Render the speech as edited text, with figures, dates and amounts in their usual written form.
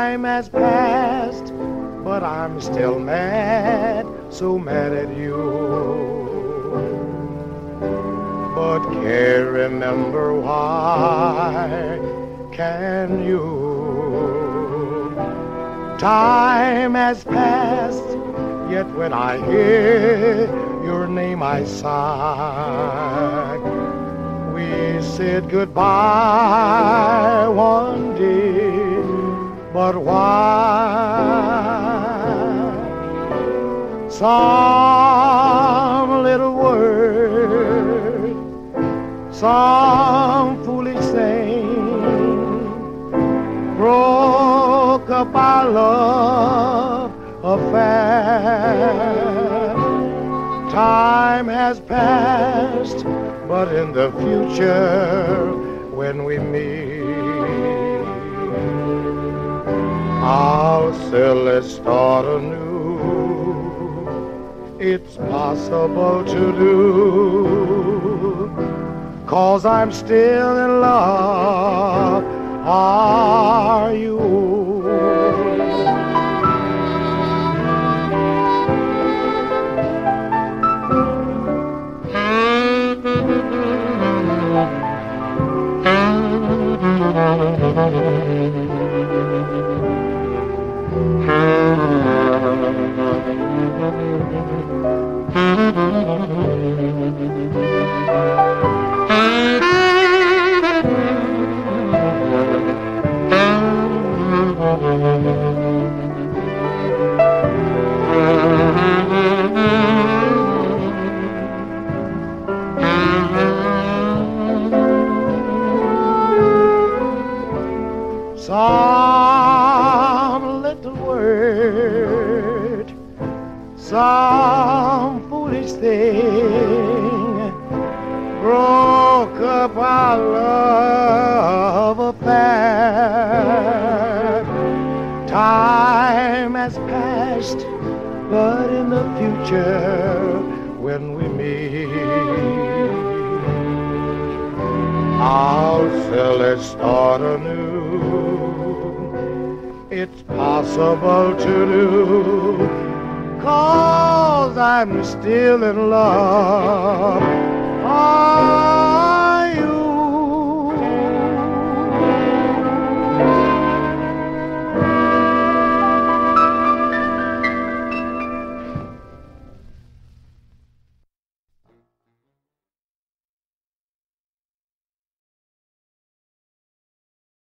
Time has passed, but I'm still mad, so mad at you. But can't remember why, can you? Time has passed, yet when I hear your name I sigh. We said goodbye one day, but why? Some little word, some foolish thing broke up our love affair. Time has passed, but in the future when we meet, I'll say let's start anew. It's possible to do, 'cause I'm still in love. Are you? Some little word, some foolish thing broke up our love affair. Time has passed, but in the future when we meet, I'll say let's start anew. It's possible to do, 'cause I'm still in love.